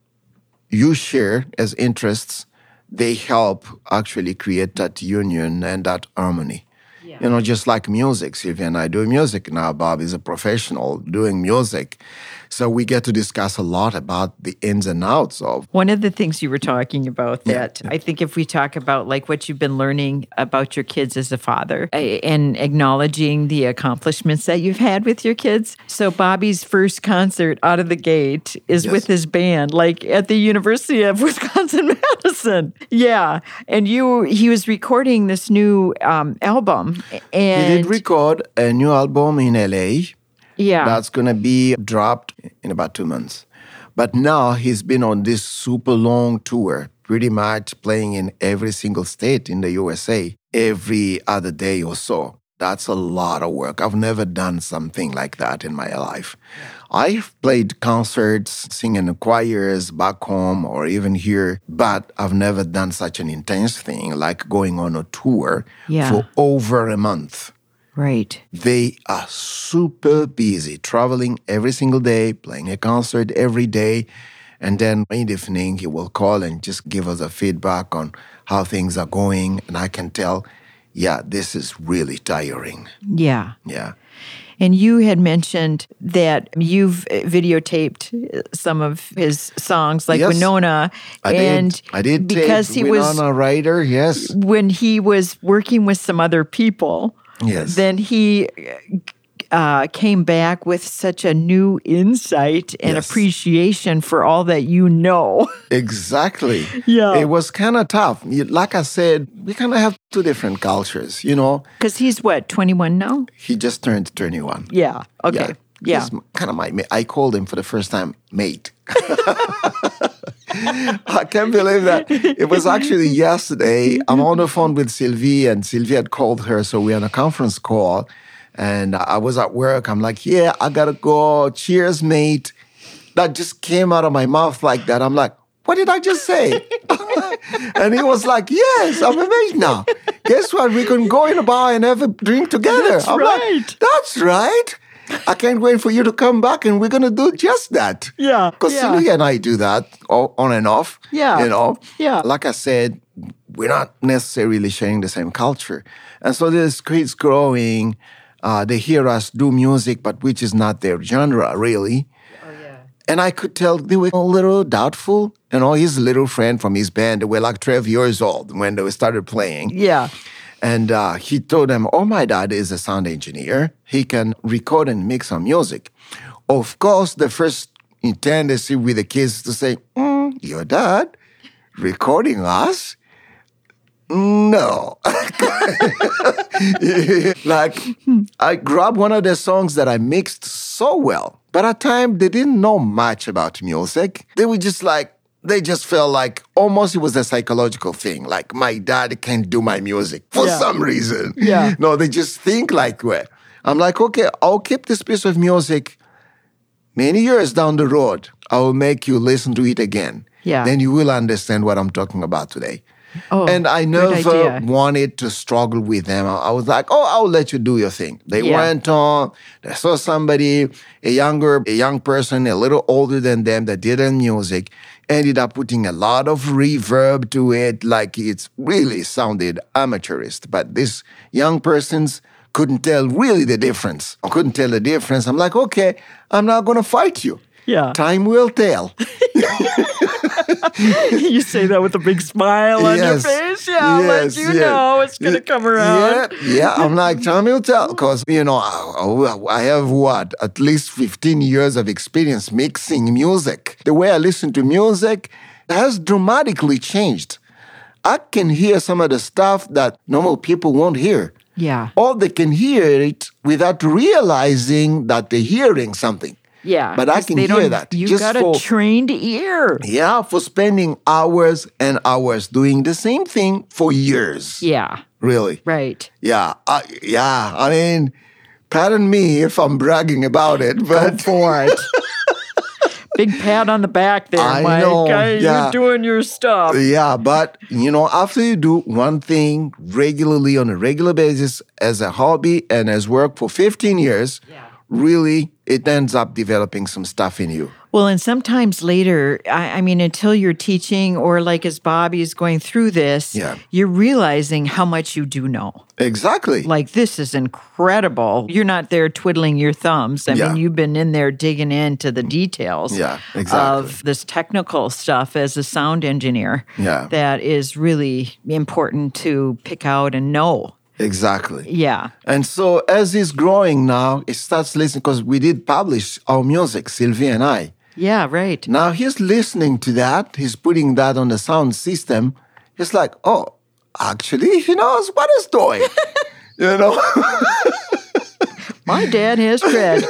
you share as interests, they help actually create that union and that harmony. Yeah. You know, just like music. Sylvia and I do music now. Bob is a professional doing music. So we get to discuss a lot about the ins and outs of. One of the things you were talking about that Yeah. I think if we talk about like what you've been learning about your kids as a father and acknowledging the accomplishments that you've had with your kids. So Bobby's first concert out of the gate is Yes. with his band, like at the University of Wisconsin-Madison. Yeah. And you, he was recording this new um, album. And He did record a new album in L A. Yeah. That's going to be dropped in about two months. But now he's been on this super long tour, pretty much playing in every single state in the U S A every other day or so. That's a lot of work. I've never done something like that in my life. I've played concerts, singing in choirs back home or even here, but I've never done such an intense thing like going on a tour Yeah. for over a month. Right. They are super busy, traveling every single day, playing a concert every day. And then in the evening, he will call and just give us a feedback on how things are going. And I can tell, yeah, this is really tiring. Yeah. Yeah. And you had mentioned that you've videotaped some of his songs, like Yes, Winona. I and did. I did because tape he was Winona Ryder, yes. when he was working with some other people. Yes. Then he uh, came back with such a new insight and Yes. appreciation for all that you know. Exactly. Yeah. It was kind of tough. You- Like I said, we kind of have two different cultures, you know. Because he's what, twenty-one now? He just turned twenty-one. Yeah. Okay. Yeah. He's kind of my mate. I called him for the first time, mate. I can't believe that. It was actually yesterday. I'm on the phone with Sylvie, and Sylvie had called her, so we had a conference call. And I was at work. I'm like, yeah, I gotta go. Cheers, mate. That just came out of my mouth like that. I'm like, what did I just say? And he was like, yes, I'm a mate now. Guess what? We can go in a bar and have a drink together. That's I'm right. like, that's right. I can't wait for you to come back, and we're going to do just that. Yeah, Because yeah. Sylvia and I do that o- on and off. Yeah, You know? yeah. Like I said, we're not necessarily sharing the same culture. And so there's kids growing. Uh, they hear us do music, but which is not their genre, really. Oh, yeah. And I could tell they were a little doubtful. You know, his little friend from his band, they were like twelve years old when they started playing. Yeah. And uh, he told them, oh, my dad is a sound engineer. He can record and mix some music. Of course, the first tendency with the kids to say, mm, your dad recording us? No. Like, I grabbed one of the songs that I mixed so well. But at times, they didn't know much about music. They were just like, they just felt like almost it was a psychological thing. Like, my dad can't do my music for Yeah. some reason. Yeah. No, they just think like, well, I'm like, okay, I'll keep this piece of music many years down the road. I will make you listen to it again. Yeah. Then you will understand what I'm talking about today. Oh, and I good never idea. wanted to struggle with them. I, I was like, oh, I'll let you do your thing. They Yeah. went on, they saw somebody, a younger, a young person, a little older than them that did their music, ended up putting a lot of reverb to it, like it really sounded amateurist. But this young person's couldn't tell really the difference. I couldn't tell the difference. I'm like, okay, I'm not going to fight you. Yeah. Time will tell. You say that with a big smile on your Yes. face. Yeah, I'll Yes, let you yes. know it's going to come around. Yeah, yeah. I'm like, time will tell. Because, you know, I, I have what? At least fifteen years of experience mixing music. The way I listen to music has dramatically changed. I can hear some of the stuff that normal people won't hear. Yeah. Or they can hear it without realizing that they're hearing something. Yeah. But I 'cause can they hear don't- that. You've just got for- a trained ear. Yeah, for spending hours and hours doing the same thing for years. Yeah. Really. Right. Yeah. I, yeah. I mean, pardon me if I'm bragging about it, Go but for it. Big pat on the back there, I Mike. know, Uh, yeah. You're doing your stuff. yeah, but you know, after you do one thing regularly on a regular basis as a hobby and as work for fifteen years, Yeah. really it ends up developing some stuff in you. Well, and sometimes later, I, I mean, until you're teaching or like as Bobby is going through this, Yeah. you're realizing how much you do know. Exactly. Like, this is incredible. You're not there twiddling your thumbs. I Yeah. mean, you've been in there digging into the details Yeah, exactly. of this technical stuff as a sound engineer Yeah. that is really important to pick out and know. Exactly. Yeah. And so as he's growing now, he starts listening because we did publish our music, Sylvie and I. Yeah, right. Now he's listening to that. He's putting that on the sound system. He's like, oh, actually, he knows what he's doing. you know? My dad has cred.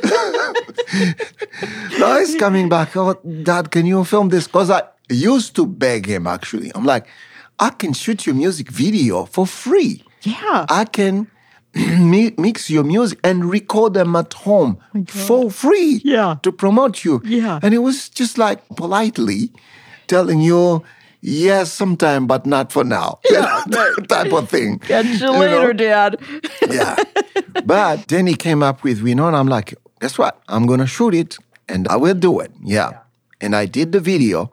Now he's coming back. Oh, Dad, can you film this? Because I used to beg him, actually. I'm like, I can shoot your music video for free. Yeah. I can mi- mix your music and record them at home for free Yeah. to promote you. Yeah. And it was just like politely telling you, yes, sometime, but not for now. Yeah, type of thing. Catch you know? later, Dad. Yeah. But then he came up with, you know, and I'm like, guess what? I'm going to shoot it and I will do it. Yeah. And I did the video.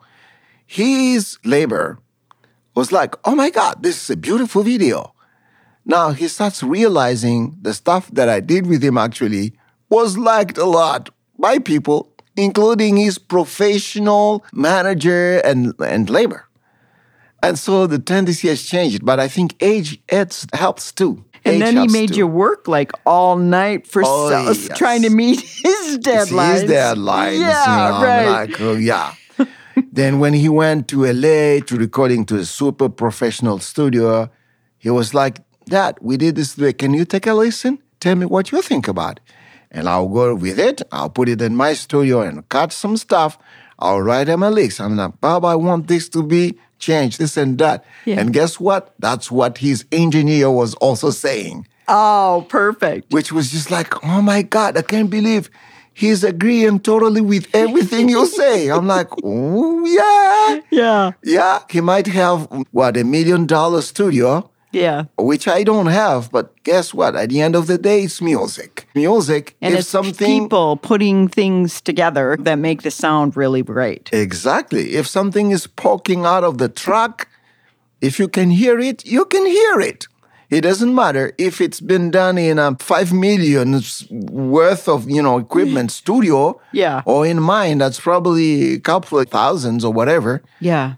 His labor was like, oh my God, this is a beautiful video. Now he starts realizing the stuff that I did with him actually was liked a lot by people, including his professional manager and, and labor. And so the tendency has changed, but I think age adds, helps too. And Age then he helps made too. you work like all night for Oh, so- yes. trying to meet his It's deadlines. his deadlines. Yeah, you know, right. I'm like, oh, yeah. Then when he went to L A to recording to a super professional studio, he was like, Dad, we did this today. Can you take a listen? Tell me what you think about it. And I'll go with it. I'll put it in my studio and cut some stuff. I'll write him a list. I'm like, Bob, I want this to be changed, this and that. Yeah. And guess what? That's what his engineer was also saying, Oh, perfect. which was just like, oh my God, I can't believe he's agreeing totally with everything you say. I'm like, oh, yeah. Yeah. Yeah, he might have, what, a million dollar studio, Yeah. which I don't have. But guess what? At the end of the day, it's music. Music, And if it's something... people putting things together that make the sound really great. Exactly. If something is poking out of the track, if you can hear it, you can hear it. It doesn't matter if it's been done in a five million worth of, you know, equipment studio. Yeah. Or in mine, that's probably a couple of thousands or whatever. Yeah.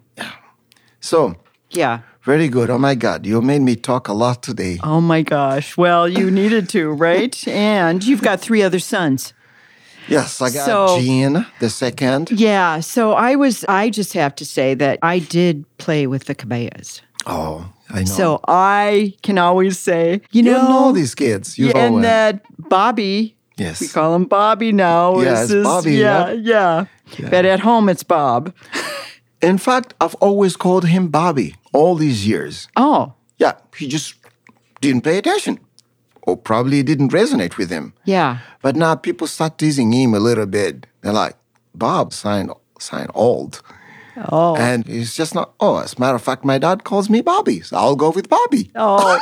So, Yeah. very good. Oh my God, you made me talk a lot today. Oh my gosh. Well, you needed to, right? And you've got three other sons. Yes, I got So- Gene, the second. Yeah. So I was, I just have to say that I did play with the Cabellas. Oh, I know. So I can always say, you you know, know these kids. You've yeah, and always- that Bobby, Yes. we call him Bobby now. Yeah, is it's his- Bobby, Yeah, yeah, But at home, it's Bob. In fact, I've always called him Bobby all these years. Oh, Yeah, he just didn't pay attention. Or probably didn't resonate with him. yeah. But now people start teasing him a little bit. They're like, Bob, sign, sign old. Oh. And it's just not, oh, as a matter of fact, my dad calls me Bobby, so I'll go with Bobby. Oh.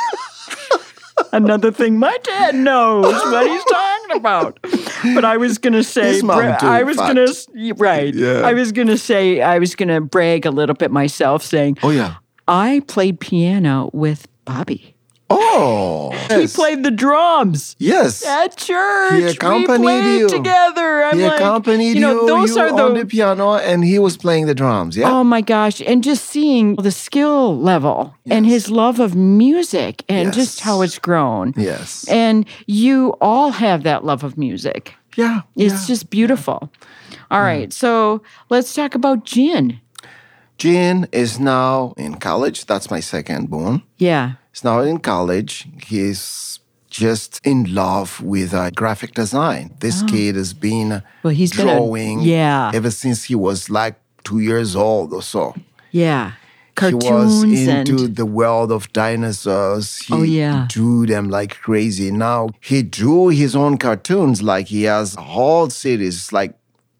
Another thing, my dad knows what he's talking about. But I was going to say, His mom too, I in was fact. going to, right. Yeah. I was going to say, I was going to brag a little bit myself saying, Oh, yeah. I played piano with Bobby. Oh. He yes. played the drums. Yes. At church, He accompanied we played you. together. I'm he like, accompanied you know, you, those you are on the, the piano, and he was playing the drums, yeah? oh my gosh, and just seeing the skill level and Yes. his love of music and just Yes. how it's grown. Yes. And you all have that love of music. Yeah. It's yeah. just beautiful. All right, so let's talk about Jin. Jin is now in college. That's my second born. Yeah. He's now in college. He's just in love with uh, graphic design. This kid has been Well, he's been a- drawing yeah. ever since he was like two years old or so. Yeah. He was Cartoons into and the world of dinosaurs. He Oh, yeah. drew them like crazy. Now he drew his own cartoons. Like he has a whole series. Like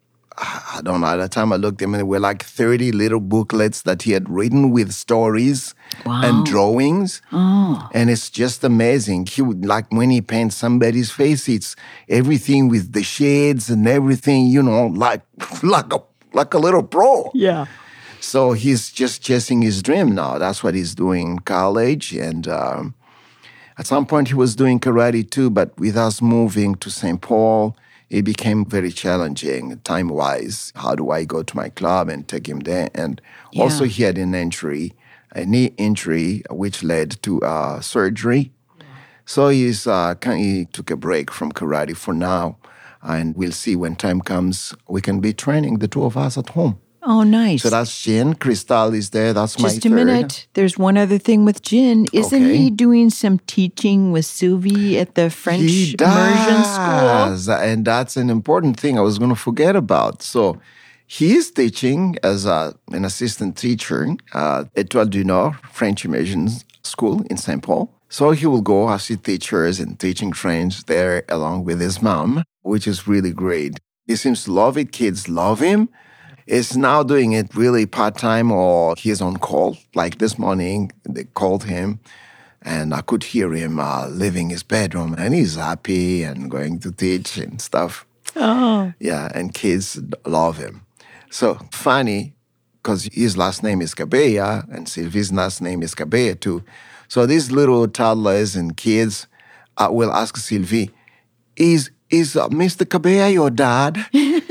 I don't know. At the time I looked at them, and there were like thirty little booklets that he had written with stories Wow. and drawings. oh, And it's just amazing. He would, like when he paints somebody's face, it's everything with the shades and everything, you know, like like a like a little pro. yeah. So he's just chasing his dream now. That's what he's doing in college. And um, at some point he was doing karate too, but with us moving to Saint Paul, it became very challenging time-wise. How do I go to my club and take him there? And also Yeah. he had an injury, a knee injury, which led to uh, surgery. So he's uh, kind he took a break from karate for now. And we'll see when time comes, we can be training the two of us at home. Oh, nice. So that's Jin. Crystal is there. That's my Just a third. minute. There's one other thing with Jin. Isn't Okay. he doing some teaching with Sylvie at the French He immersion school? does, and that's an important thing I was going to forget about. So he is teaching as a, an assistant teacher at Étoile du Nord French immersion school in Saint Paul. So he will go as teachers and teaching French there along with his mom, which is really great. He seems to love it. Kids love him. Is now doing it really part-time or he's on call. Like this morning, they called him and I could hear him uh, leaving his bedroom and he's happy and going to teach and stuff. Oh, Yeah, and kids love him. So funny, because his last name is Cabella and Sylvie's last name is Cabella too. So these little toddlers and kids uh, will ask Sylvie, is is uh, Mister Cabella your dad?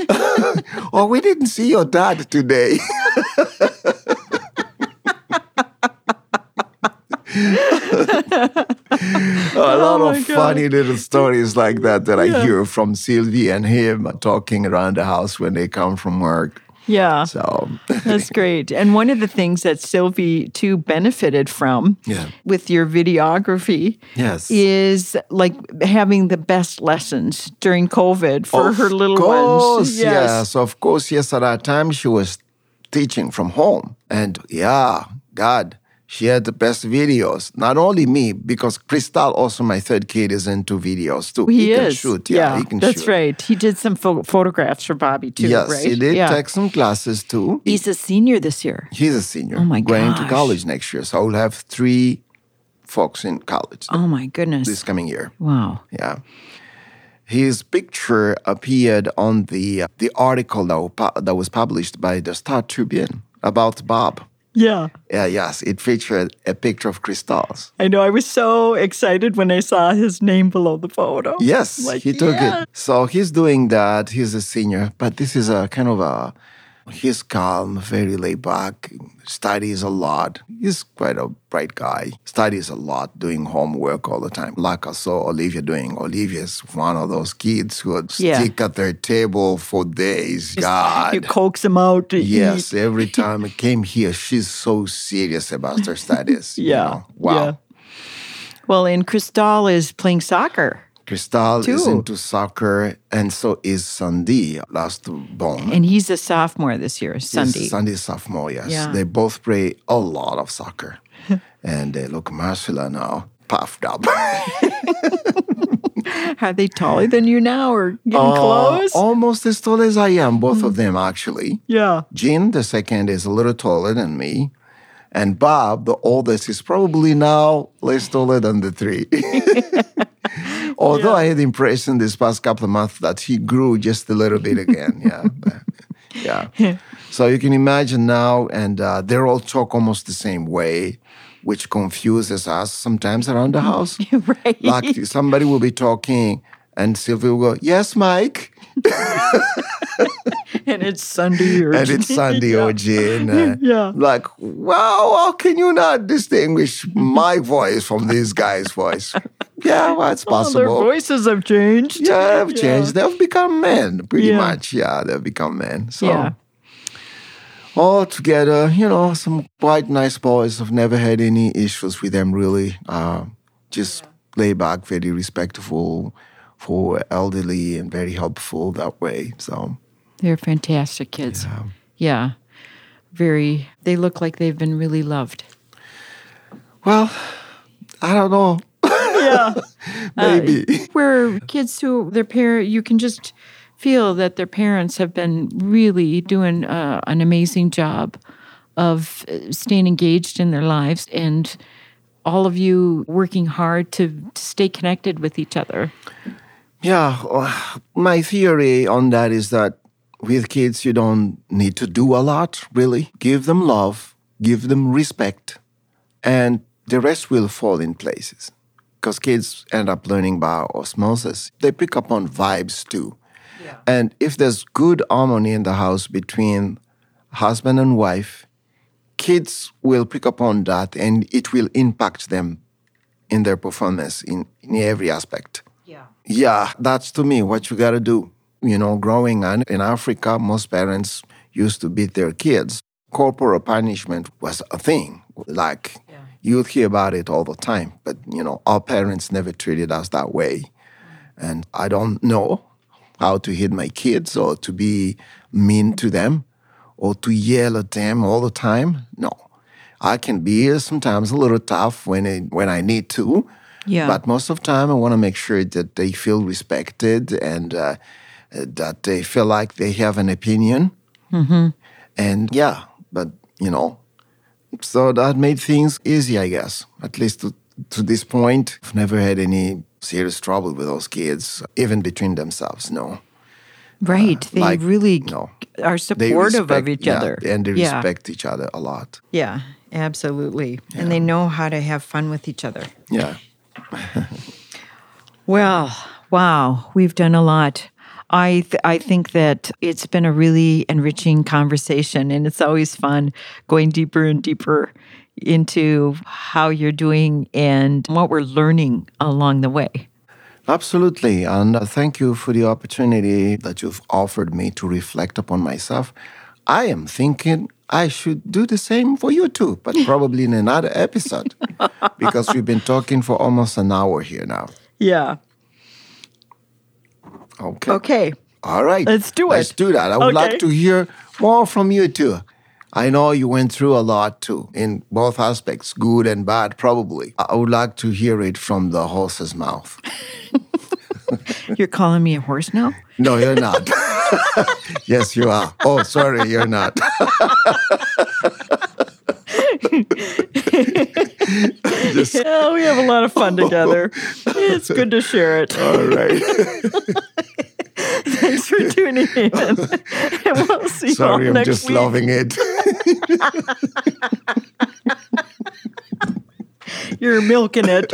Oh, we didn't see your dad today. A lot Oh of my God. funny little stories like that that I hear from Sylvie and him talking around the house when they come from work. yeah. So, That's great. And one of the things that Sylvie, too, benefited from Yeah. with your videography yes. is like having the best lessons during COVID for Of her little course, ones. yes. Of course, yes. At that time, she was teaching from home. And yeah, God, she had the best videos. Not only me, because Crystal, also my third kid, is into videos too. He, can is. shoot. Yeah, he can that's shoot. right. He did some pho- photographs for Bobby, too, Yes, right? he did yeah. take some classes too. He's a senior this year. He's a senior. Oh, my Going to gosh. college next year. So I'll have three folks in college Oh, my goodness. this coming year. Wow. Yeah. His picture appeared on the uh, the article that, wa- pu- that was published by the Star Tribune about Bob. Yeah. Yeah, yes, it featured a picture of Crystals. I know. I was so excited when I saw his name below the photo. Yes, Like, he took yeah. it. So he's doing that. He's a senior, but this is a kind of a, he's calm, very laid back, studies a lot. He's quite a bright guy, studies a lot, doing homework all the time. Like I saw Olivia doing. Olivia's one of those kids who would Yeah. stick at their table for days. God. You coax him out to Yes, eat. every time I came here, she's so serious about her studies. you Yeah. know. Wow. Yeah. Well, and Cristal is playing soccer. Cristal is Too. into soccer, and so is Sandy, last born. And he's a sophomore this year, Yes, Sunday. Sandy is sophomore, yes. Yeah. They both play a lot of soccer. And they look muscular now, puffed up. Are they taller than you now or getting Uh, close? almost as tall as I am, both of them actually. Yeah. Jean, the second, is a little taller than me. And Bob, the oldest, is probably now less taller than the three. Although Yeah. I had the impression this past couple of months that he grew just a little bit again. Yeah. But, yeah. So you can imagine now, and uh, they all talk almost the same way, which confuses us sometimes around the house. Right. Like somebody will be talking, and Sylvia will go, "Yes, Mike." And it's Sunday or And it's Sandy Yeah. or Jean. Uh, Yeah. Like, wow, how can you not distinguish my voice from this guy's voice? Yeah, well, it's Well, their possible. voices have changed. Yeah, they've changed. They've become men, pretty Yeah. much. Yeah, they've become men. So, Yeah. all together, you know, some quite nice boys. I've never had any issues with them, really. Uh, just lay back, very respectful for elderly and very helpful that way. So, They're fantastic kids. Yeah. Very, they look like they've been really loved. well, I don't know. Yeah. Maybe. Where kids who, their parent, you can just feel that their parents have been really doing uh, an amazing job of uh, staying engaged in their lives and all of you working hard to, to stay connected with each other. Yeah, uh, my theory on that is that with kids, you don't need to do a lot, really. Give them love, give them respect, and the rest will fall in places. Because kids end up learning by osmosis. They pick up on vibes too. Yeah. And if there's good harmony in the house between husband and wife, kids will pick up on that and it will impact them in their performance in, in every aspect. Yeah. Yeah, that's to me what you got to do. You know, growing up in Africa, most parents used to beat their kids. Corporal punishment was a thing. Like, yeah. You'd hear about it all the time. But, you know, our parents never treated us that way. And I don't know how to hit my kids or to be mean to them or to yell at them all the time. No. I can be sometimes a little tough when it, when I need to. Yeah. But most of the time, I want to make sure that they feel respected and uh, that they feel like they have an opinion. Mm-hmm. And yeah, but, you know, so that made things easy, I guess. At least to, to this point, I've never had any serious trouble with those kids, even between themselves, no. Right. Uh, they like, really no. are They supportive respect, of each yeah, other. And they Yeah. respect each other a lot. Yeah, absolutely. And they know how to have fun with each other. Yeah. Well, wow, we've done a lot. I th- I think that it's been a really enriching conversation, and it's always fun going deeper and deeper into how you're doing and what we're learning along the way. Absolutely. And uh, thank you for the opportunity that you've offered me to reflect upon myself. I am thinking I should do the same for you too, but probably in another episode because we've been talking for almost an hour here now. Yeah. Okay. Okay. All right. Let's do it. Let's do that. I would Okay. like to hear more from you too. I know you went through a lot too, in both aspects, good and bad, probably. I would like to hear it from the horse's mouth. You're calling me a horse now? No, you're not. Yes, you are. Oh, sorry, you're not. Just, Yeah, we have a lot of fun together. It's good to share it. all right. Thanks for tuning in. And we'll see Sorry, you all I'm next just week. loving it. You're milking it.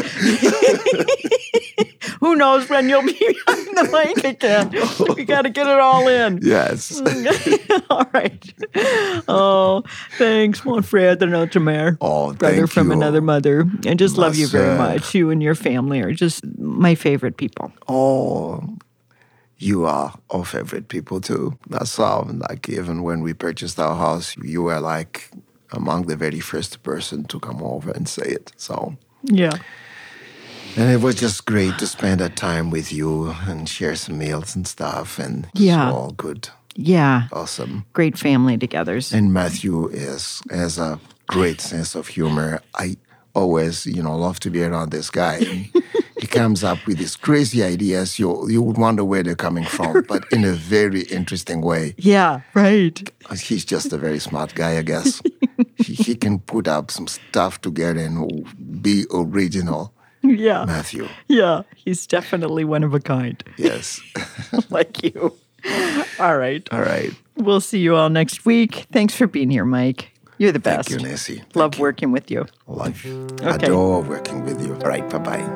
Who knows when you'll be behind the mic again? We got to get it all in. Yes. All right. Oh, thanks, mon frère de notre mère. Oh, brother thank from you. another mother. I just love you very Ma sœur. much. You and your family are just my favorite people. Oh, you are our favorite people too. That's how, like, even when we purchased our house, you were like among the very first person to come over and say it. So, Yeah. and it was just great to spend that time with you and share some meals and stuff. And Yeah. it's all good. Yeah. Awesome. Great family togethers. And Matthew is has a great sense of humor. I always, you know, love to be around this guy. He comes up with these crazy ideas. You you would wonder where they're coming from, but in a very interesting way. Yeah, right. He's just a very smart guy, I guess. he, he can put up some stuff together and be original. Yeah. Matthew. Yeah, he's definitely one of a kind. Yes. Like you. All right. All right. We'll see you all next week. Thanks for being here, Mike. You're the best. Thank you, Nancy. Thank Love you. working with you. Love. Okay. Adore working with you. All right. Bye-bye.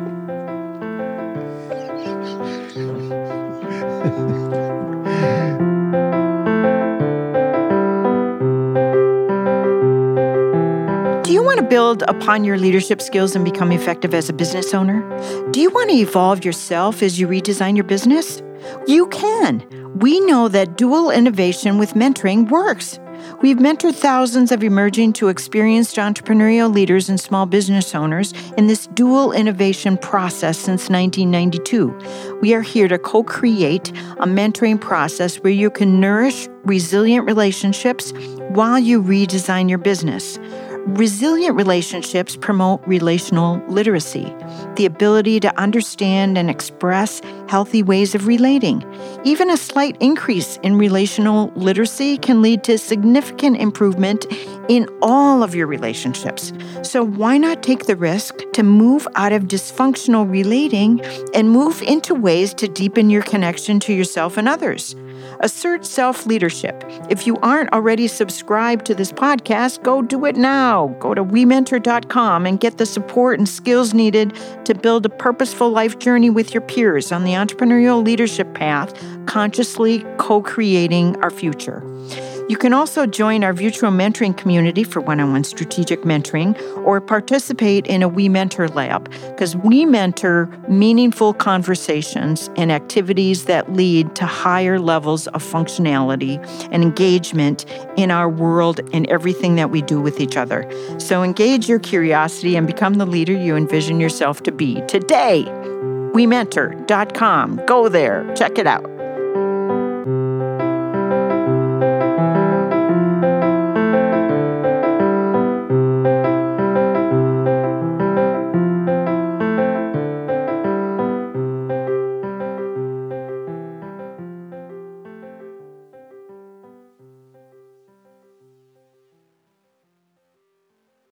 Do you want to build upon your leadership skills and become effective as a business owner? Do you want to evolve yourself as you redesign your business? You can. We know that dual innovation with mentoring works. We've mentored thousands of emerging to experienced entrepreneurial leaders and small business owners in this dual innovation process since nineteen ninety-two. We are here to co-create a mentoring process where you can nourish resilient relationships while you redesign your business. Resilient relationships promote relational literacy, the ability to understand and express healthy ways of relating. Even a slight increase in relational literacy can lead to significant improvement in all of your relationships. So why not take the risk to move out of dysfunctional relating and move into ways to deepen your connection to yourself and others? Assert self-leadership. If you aren't already subscribed to this podcast, go do it now. Go to we mentor dot com and get the support and skills needed to build a purposeful life journey with your peers on the entrepreneurial leadership path, consciously co-creating our future. You can also join our virtual mentoring community for one-on-one strategic mentoring or participate in a We Mentor Lab, because we mentor meaningful conversations and activities that lead to higher levels of functionality and engagement in our world and everything that we do with each other. So engage your curiosity and become the leader you envision yourself to be today. we mentor dot com. Go there. Check it out.